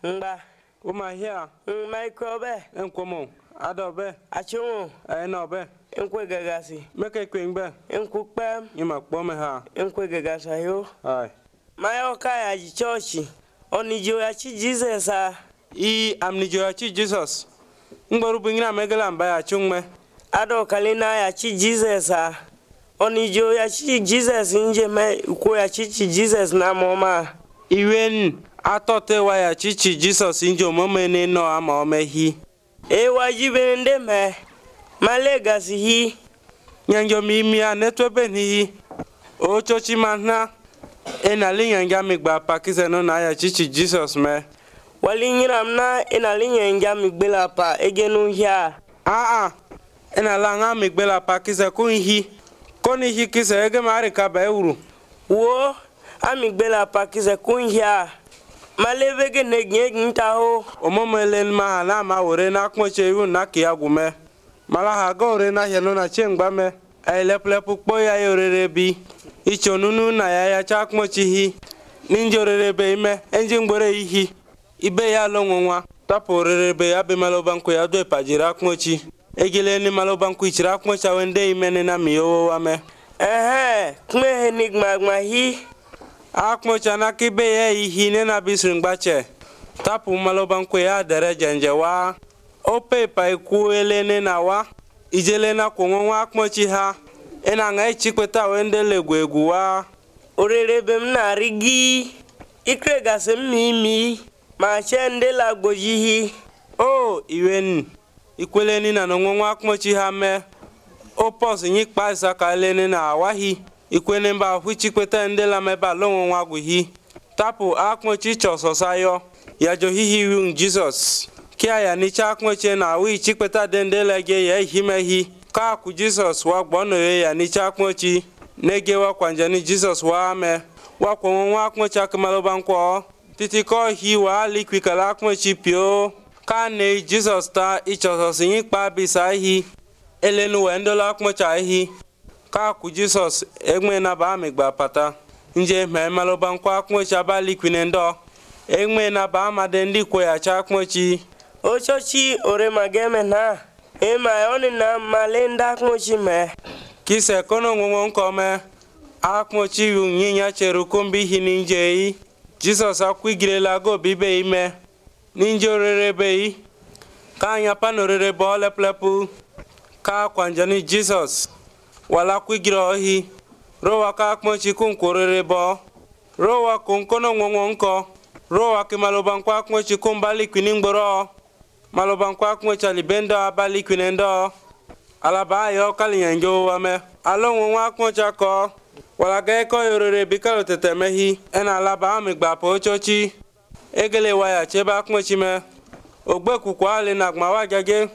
Ngba. Uma here. Microbe. Enkomo. Adobe. Achungu. Enobe. Enkwe gagasi. Make kwingbe. Enkukpem. Ima kpome ha. Enkwe gagasa yo. Aye. Mayoka ya jichochi. Onijo ya chi Jesus a. Amnijo ya chi Jesus. Ngboru bingina megala mbaya chungme. Ado kalina ya chi Jesus a. Onijo ya chi Jesus nje me uko ya chi Jesus na moma. Iwen atote wa ya chi Jesus njo momene no ama omehi. Wajibe nde me. Malegasi hi. Nyanjo mimi anetwebe ni. Ochochi manna. Enali nyanja migba pakise no na ya chi Jesus me. Wali nyiram na enali nyanja migbela pa egenu hia. Enala nga migbela pakise kunhi. Koni hi kise ege mari ka ba euru. Wo amigbela pa kise kunhia. Malevege negnye nta ho. Omomelen ma na ma wore na kmoche yu na kiagume. Mala ha go ore na helo na chengba me. Aileplepu kpo ya yorere bi. Ichonunu na ya chakmochi hi. Ninjorere be ime enjingbore ihi. Ibe ya longonwa. Tapo orere be ya be malobanko ya do pajira kmochi. Egile ni malobanko ichira kmocha wende imene na miyo wame. Kme enigma hi. Akmocha na kibe ya ihi ne na bisringbache. Tapo malobanko ya dere jenjewa. Ope pa iku elene na wa. Ijele na kongonwa akmochi ha. Ena nga ichikweta wende legwegu wa. Orere be mna rigi. Ikre gase mimi. Ma chende la gojihi. Iwen. Ikweleni na nongonwa akmochi ha me. Opos nyikpa isaka elene na awahi. Ikwene mba huchikweta ndela meba longonwa guhi. Tapo akmochi chososayo. Ya johihi yung Jesus. Kia ya nicha akmoche na wi chikweta dendele ge ya himehi. Ka ku Jesus wa gbono ya nicha akmochi. Nege wa kwanjani Jesus wa ame. Wa kwonwa akmochi akmalobankwo. Titi ko hi wa likwikala akmochi pio. Ka ne Jesus ta ichososi nyikpa bisahi. Elenu wendola akmocha hi. Ka ku Jesus egme na ba amigba pata. Nje me malobankwo akmochi aba likwinendo. Egme na ba amade ndi kwe ya cha akmochi. Ochochi ore mageme na. Ema oni na malenda akmochi me. Kise kono ngongon kome. Akmochi yu nyinya cheru kumbi hi ninjei. Jesus akwigire lago bibe ime. Ninjo rerebe. Ka nyapa rere bole plepu. Ka kwanjani Jesus. Wala kwigire ohi. Rowa ka akmochi kunkurere bo. Rowa kunkono ngongon ko. Rowa kimalobankwa akmochi kumbali kwiningboro. Malobankwa akmochi alibendo abali kwinendo. Alaba yo kalinyanjo wame. Alongo nwa akmochi ako. Wala gaeko yorere bikalo tetemehi. Ena alaba amigba po chochi. Egele waya cheba akmochi me. Ogbe kukwa ale nagma wajage.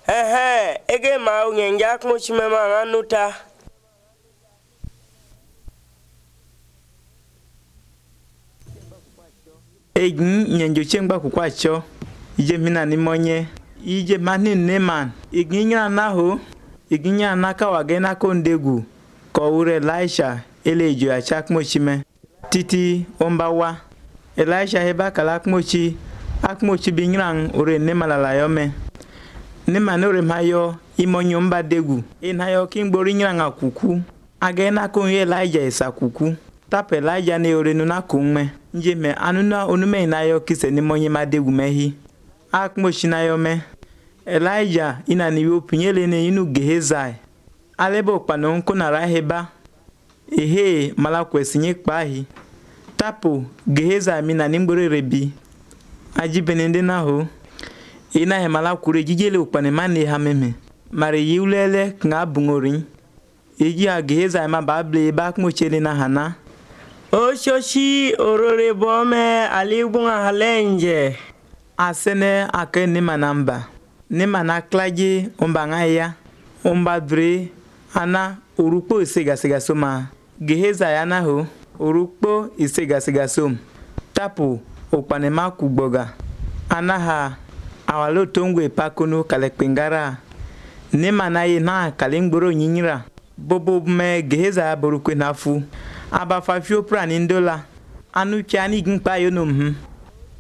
Ege ma unyenja akmochi me ma nganuta. Nyenjo chengba kukwacho. Ije mina ni monye. Ije mani neman. Iginya na ho. Iginya na kawagena kondegu. Ko ure Elisha elejo ya chakmochi me. Titi ombawa. Elisha heba kalakmochi. Akmochi bingrang ure nemalala yome. Neman ure mayo imonyo mba degu. Inayo kingbori ngrang akuku. Agena kon Elijah isa kuku. Tap Elijah ne ore nuna kungme. Nje me anuna onume inayo kise ni monye madegu mehi. Akmochi na yome. Elijah ina ni yopinyele ne inu Gehezai. Alebo kpano nko na raheba. Malakwesi nyekpahi. Tapo Gehezai mina nimgbore rebi. Ajibenende na ho. Ina he malakure jijele ukpane mane hameme. Mare yiulele nga bungori. Eji ha Gehezai ma bable bakmochele na hana. Ochochi orore bome aligunga halenje. Asene ake nima namba. Nima na klaje ombanga ya. Ombadre ana urukpo isega soma. Gehezai ana ho. Urukpo isega som. Tapo okpanema kugboga. Ana ha awalo tongwe pakono kalekpengara. Nima na ye na kalengboro nyinyira. Bobo me Gehezai borukwe nafu. Aba fafio pra nindola. Anu chani gimpa yonom.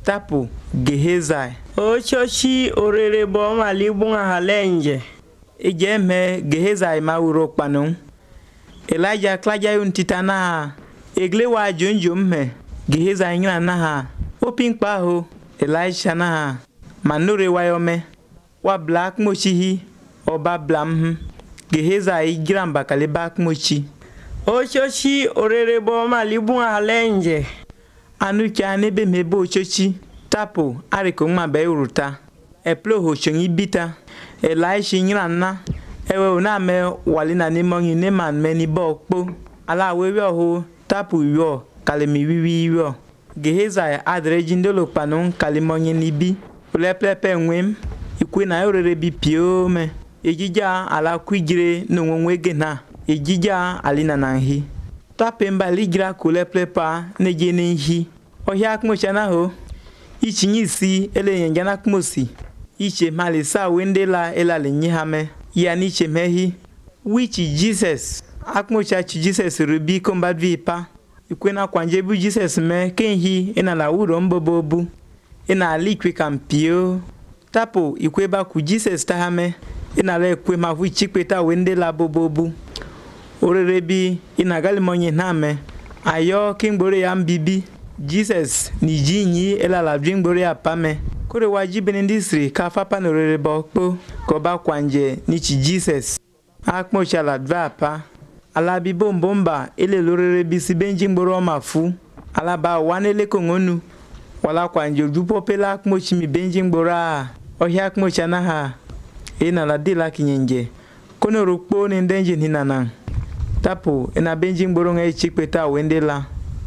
tapu Gehazi Ochochi orere bo malibunga halenje. ije me Gehazi ma uro kpanu Elijah klaja yun titana egle wa jonjom me Gehazi nyina na ha opin kpa ho Elisha na ha manure wayome wa black mochihi oba blam Gehazi gramba kale back mochi Ochochi orere bo malibunga halenje. anu cha ne be mebo ochochi tapu ariko ma be uruta eplo ho chonyi bita Elisha nyina na ewe una me walina ni monyi ne man me ni bokpo ala wewe ho tapu yo kalemi wiwi yo Gehazi adre jindolo panon kalimonye ni bi plepepe nwem ikwe na yorere bi pio me ejija ala kwigire no nwenwege na ejija alina na nhi tapemba ligira kuleplepa ne jene nhi ohia kmochana ho ichinyisi ele yenjana kmosi iche malisa wendela elale nyihame ya niche mehi which Jesus akmocha chi Jesus rubi kombadvi pa ikwena kwanje bu Jesus me kenhi ina la uro mbobobu ina alikwe kampio tapo ikweba ku Jesus tahame ina le kwe mavu chikweta wendela bobobu orerebi ina galimonye name ayo kingbore ya mbibi Jesus ni jinyi ela la dringbore ya pame kore wajibe ndisri ka fapa no rerebo kpo ko ba kwanje ni chi Jesus akmocha la dvapa ala bi bombomba ele lorere bisi benji ngboro mafu ala ba wanele kongonu wala kwanje dupo pela akmochi mi benji ngbora ohia akmocha na ha ina la dila kinyenje kono rukpo ni ndenje hinana tapo ina benji ngboro ngai chikweta wendela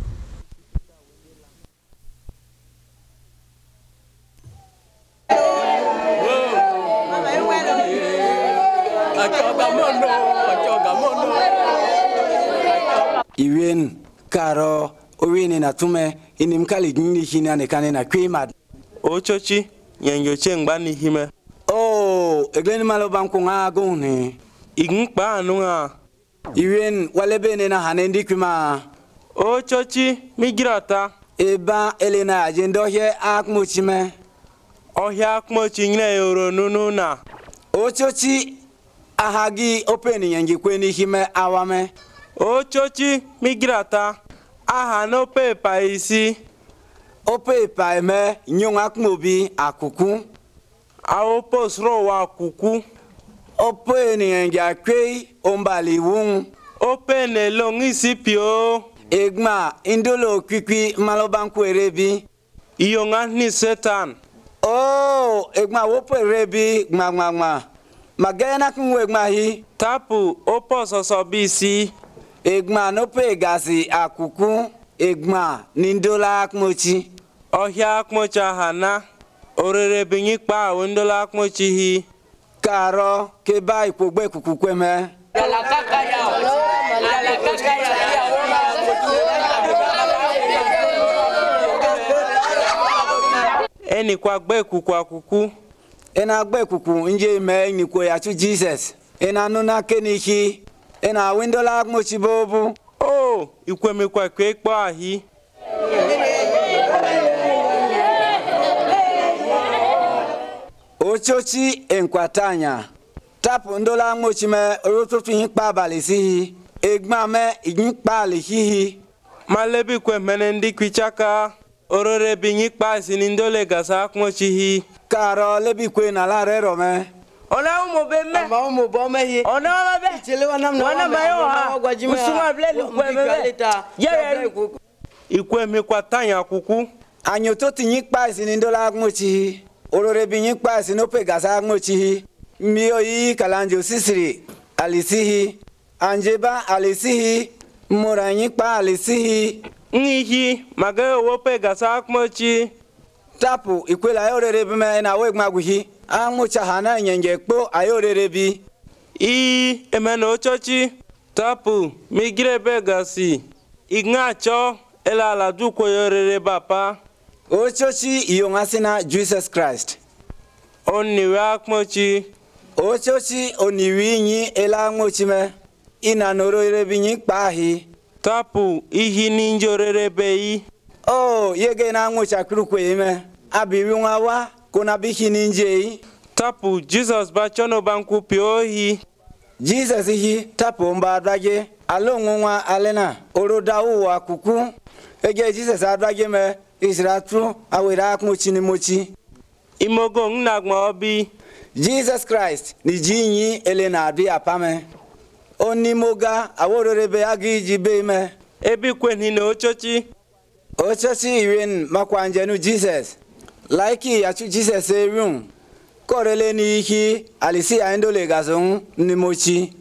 Iwen karo owini na tume inimkali gini hina nekane na kwimad Ochochi nyenyo chengba ni hime. Egleni malo banku nga gune Ignkpa anunga. Iwen walebene na hanendi kwima Ochochi migrata. Eba elena ajendo he akmuchime Ohia akmochi nyine yoro nunu na. Ochochi ahagi openi yengi kweni hime awame Ochochi migrata. Aha no pepa isi. Ope paime nyong akmobi akuku Awo posro wa kuku. Ope ni yengi akwei ombali wung Ope ne longisi pio. Egma indolo kwikwi malobanku erebi Iyonga ni Satan. Egma wope erebi gma magena kunwe egma hi Tapu opo sosobisi. Egma nope gazi akuku egma nindola akmochi Ohia akmocha hana. Orere binyi kpa wendola akmochi hi. karo keba ipogbe kukukweme Eni kwa gbe kuku. ena gbe kuku nje me ni ko ya tu Jesus ena nuna kenihi ena windola akmochi bobu Ikweme kwa kwe kpa ahi. Ochochi enkwatanya tapu ndola akmochi me rototu hikpa balisi egma me ignkpa lihi Malebi kwe menendi kwichaka. Orere binyi kpa sinindole gasa akmochi hi. karo lebi kwe na la rero me Ona umo bemme. Ma umo bome hi. Ona mabe. Chelewa namna Wana mayo ha. Usuma bleli kwa mebe. Yeye. Ikweme kwa tanya kuku. anyoto tinyikpa sinindola akmochi orore binyikpa sinope gasa akmochi mio yi kalanjo sisiri alisihi anjeba alisihi muranyikpa alisihi Ngihi magayo wope gasa akmochi. tapu ikwela ayorere bime na wegmaguhi akmocha hana nyenge kpo ayorere bi Emeno ochochi. Tapu migrebe gasi. Ignacho ela la duko yorere bapa. ochochi iyongasina Jesus Christ Oniwe akmochi. ochochi oniwinyi ela akmochi me ina norore binyikpa ahi Tapu ihi ninjorere beyi. yege na akmocha krukwe ime abirunga wa kona bikini nje. Tapu Jesus ba chono banku piohi. Jesus hi tapu mba drage alonwa alena orodawu wa kuku. Ege Jesus adrage me Isratu awira akmochi mochi. Imogo ngnagma obi. Jesus Christ ni jinyi elena adi apame. Onimoga awororebe agi jibe me. Ebi kweni no ochochi. Ochochi iwen makwanjenu Jesus. Like achu Jesus erun. Korele ni hi alisi aindole gazon ni mochi.